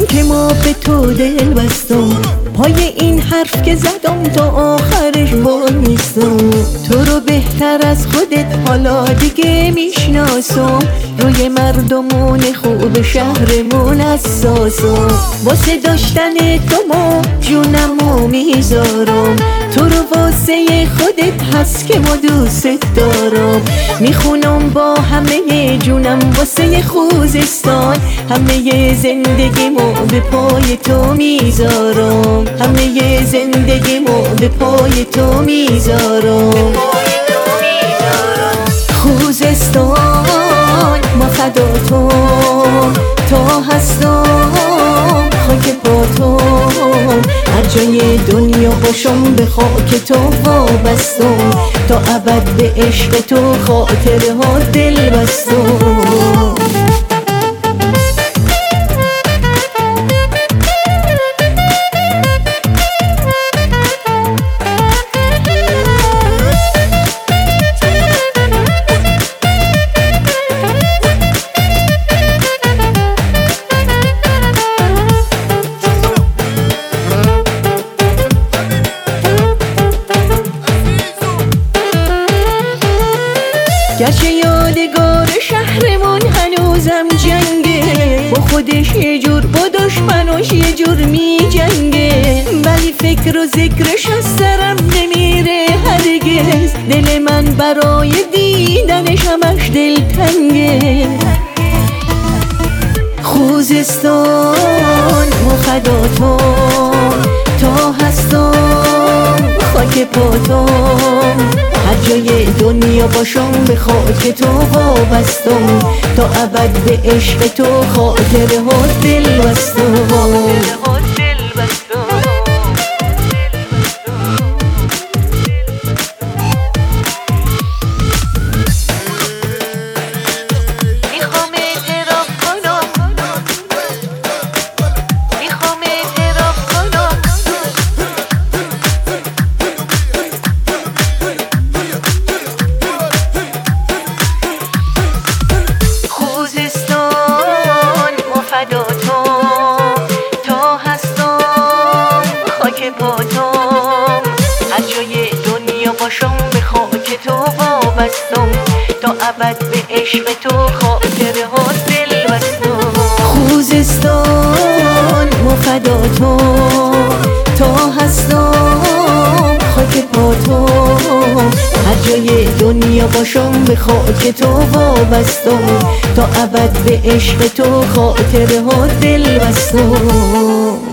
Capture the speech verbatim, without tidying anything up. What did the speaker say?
که ما به تو دل بستم، پای این حرف که زدم تا آخرش وای نیستم. تو رو بهتر از خودت حالا دیگه میشناسم، روی مردمون خوب شهرمون اساسم. واسه داشتن تو ما جونمو میذارم، تو رو واسه خودت هست که ما دوست دارم. میخونم با همه جونم واسه خوزستان، همه زندگیمو به پای تو میذارم، همه زندگیمو به پای تو میذارم. خوزستان ما فدا تو، تا هستم خاک پا تو، هر جای دنیا باشم به خاک تو وابستم، تا ابد به عشق تو خاطره ها دل بستم. گرچه یادگار شهرمون هنوزم جنگه، با خودش یه جور با دشمناش یه جور می جنگه، ولی فکر و ذکرش از سرم نمیره هرگز، دل من برای دیدنش همش دلتنگه. خوزستان ما فدا تو، تا هستم خاک پا تو، هر جای دنیا باشم به خاک تو وابستم، تا ابد به عشق تو خاطره ها دل بستم. هر جای دنیا باشم به خاک تو وابستم، تا ابد به عشق تو خاطره ها دل بستم. خوزستان ما فدا تو، تا هستم خاک پا تو، هر جای دنیا باشم به خاک تو وابستم، تا ابد به عشق تو خاطره ها دل بستم.